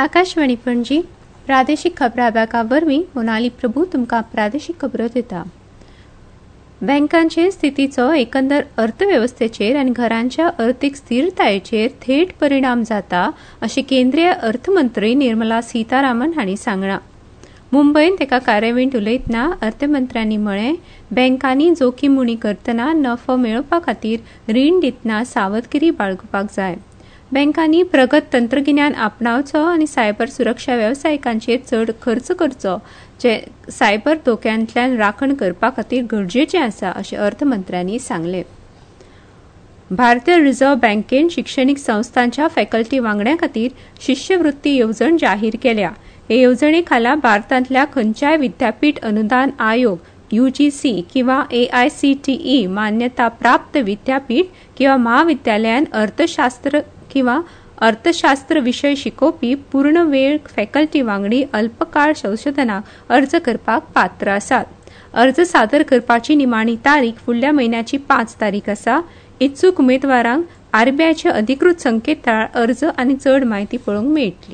आकाशवाणी पणजी प्रादेशीक खबरां वरवीं मोनाली प्रभू तुमकां प्रादेशीक खबरो दिता। बँकांचे स्थितीचो एकंदर अर्थवेवस्थेचेर आनी घरांच्या अर्थीक स्थिरतायेचेर थेट परिणाम जाता अशें केंद्रीय अर्थमंत्री निर्मला सीतारामन हांणी सांगलां। मुंबयत एका कार्यावळींत उलयतना अर्थमंत्र्यांनी म्हळें, बँकांनी जोखीम उणी करतना नफो मेळोवपा खातीर रीण दितना सावधगिरी बाळगूपाक जाय। बँकांनी प्रगत तंत्रगिन्यान आपणावचो आनी सायबर सुरक्षा वेवसायिकांचेर चड खर्च करचो, जे सायबर धोक्यांतल्यान राखण करपा खातीर गरजेचें आसा अशें अर्थमंत्र्यांनी सांगलें। भारतीय रिझर्व्ह बँकेन शिक्षणीक संस्थांच्या फॅकल्टी वांगड्यां खातीर शिश्यवृत्ती येवजण जाहीर केल्या। हे येवजणे खाला भारतांतल्या खंयच्याय विद्यापीठ अनुदान आयोग UGC किंवा AICTE मान्यता प्राप्त विद्यापीठ किंवा महाविद्यालयान अर्थशास्त्र किंवा अर्थशास्त्र विशय शिकोवपी पूर्ण वेळ फॅकल्टी वांगडी अल्पकाळ संशोधनाक अर्ज करपाक पात्र आसात। अर्ज सादर करपाची निमाणी तारीख फुडल्या म्हयन्याची 5 तारीख आसा। इत्सूक उमेदवारांक RBIचे अधिकृत संकेतथळार अर्ज आनी चड म्हायती पळोवंक मेळटली।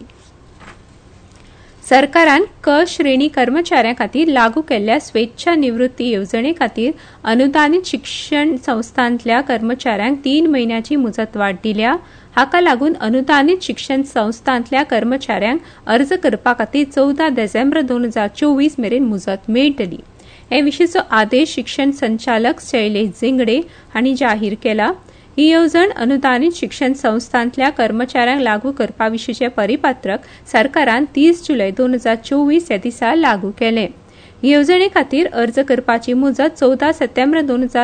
सरकारान क श्रेणी कर्मचाऱ्यां खातीर लागू केल्ल्या स्वेच्छा निवृत्ती येवजणे खातीर अनुदानीत शिक्षण संस्थांतल्या कर्मचाऱ्यांक 3 म्हयन्याची मुजतवाड दिल्या। हाका लागून अनुदानीत शिक्षण संस्थांतल्या कर्मचाऱ्यांक अर्ज करपा खातीर 14 डिसेंबर 2024 मेरेन मुजत मेळटली। हे विशींचो आदेश शिक्षण संचालक शैलेश जिंगडे हांणी जाहीर केला। ही येवजण अनुदानीत शिक्षण संस्थांतल्या कर्मचाऱ्यांक लागू करपा विशींचे परिपत्रक सरकारान 30 जुलय 2024 ह्या दिसा लागू केलें। येवजणे खातीर अर्ज करपाची मुजत 14 सप्टेंबर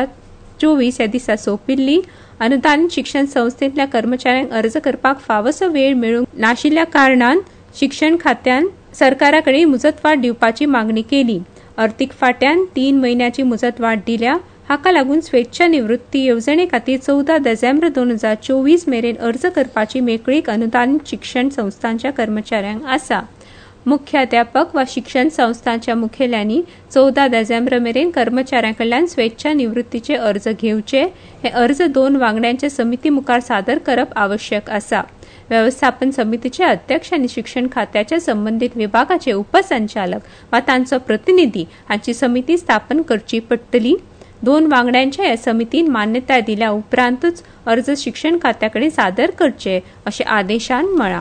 2024 ह्या दिसा सोंपिल्ली। अनुदानीत शिक्षण संस्थेंतल्या कर्मचाऱ्यांक अर्ज करपाक फावोसो वेळ मेळूंक नाशिल्ल्या कारणान शिक्षण खात्यान सरकाराकडे मुजतवाड दिवपाची मागणी केली। अर्थीक फांट्यान 3 म्हयन्याची मुजतवाड दिल्या। हाका लागून स्वेच्छा निवृत्ती येवजणे खातीर 14 डिसेंबर 2024 मेरेन अर्ज करपाची मेकळीक अनुदानीत शिक्षण संस्थांच्या कर्मचाऱ्यांक आसा। मुख्याध्यापक वा शिक्षण संस्थांच्या मुखेल्यांनी 14 डिसेंबर मेरेन कर्मचाऱ्यांकडल्यान स्वेच्छा निवृत्तीचे अर्ज घेवचे। हे अर्ज 2 वांगड्यांच्या समिती मुखार सादर करप आवश्यक आसा। व्यवस्थापन समितीचे अध्यक्ष आनी शिक्षण खात्याच्या संबंधित विभागाचे उपसंचालक वा तांचो प्रतिनिधी हांची समिती स्थापन करची पडटली। 2 वांगड्यांच्या ह्या समितीन मान्यताय दिल्या उपरांतूच अर्ज शिक्षण खात्याकडे सादर करचे अशें आदेशान म्हळां।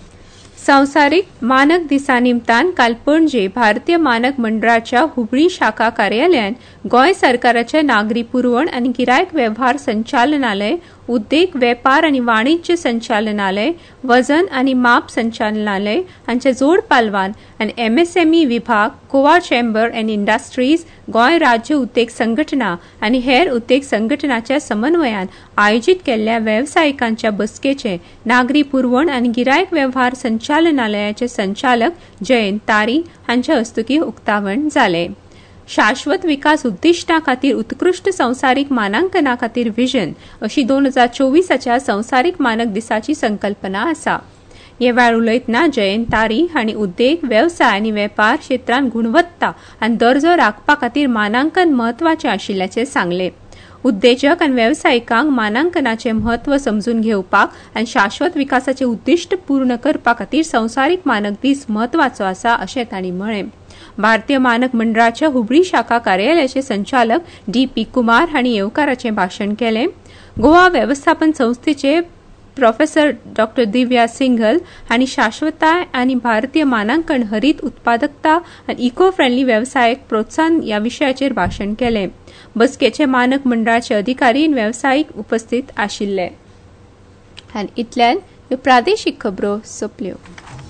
संवसारीक मानक दिसा निमतान काल पणजे भारतीय मानक मंडळाच्या हुबळी शाखा कार्यालयान गोंय सरकाराचे नागरी पुरवण आनी गिरायक वेव्हार संचालनालय, उद्देग वेपार आनी वाणिज्य संचालनालय, वजन आनी माप संचालनालय हांचे जोड पालवान आनी MSME विभाग, Goa chamber and industries, Goa राज्य उद्देग संघटना आनी हेर उद्देग संघटनाच्या समन्वयान आयोजीत केल्ल्या वेवसायिकांच्या बसकेचे नागरी पुरवण आनी गिरायक वेव्हार संचालनालयाचे संचालक जयंत तारी हांच्या हस्तुकीं उक्तावण जालें। शाश्वत विकास उद्दिष्टां खातीर उत्कृष्ट संवसारीक मानांकना खातीर विजन अशी 2024च्या संवसारीक मानक दिसाची संकल्पना आसा। हे वेळार उलयतना जयंत तारी हांणी उद्देग, वेवसाय आनी वेपार क्षेत्रांत गुणवत्ता आनी दर्जो राखपा खातीर मानांकन म्हत्वाचें आशिल्ल्याचें सांगलें। उद्देजक आनी वेवसायिकांक मानांकनाचें म्हत्व समजून घेवपाक आनी शाश्वत विकासाचें उद्दिष्ट पूर्ण करपा खातीर संवसारीक मानक दीस म्हत्वाचो आसा अशें तांणी म्हळें। भारतीय मानक मंडळाच्या हुबळी शाखा कार्यालयाचे संचालक DP कुमार हांणी येवकाराचें भाशण केलें। गोवा वेवस्थापन संस्थेचे प्रोफेसर डॉ. दिव्या सिंघल हांणी शाश्वताय आनी भारतीय मानांकन, हरीत उत्पादकता आनी इको फ्रेंडली वेवसायाक प्रोत्साहन ह्या विशयाचेर भाशण केलें। बसकेचे मानक मंडळाचे अधिकारी आनी वेवसायीक उपस्थित आशिल्ले। आनी इतल्यान ह्यो प्रादेशीक खबरो सोंपल्यो।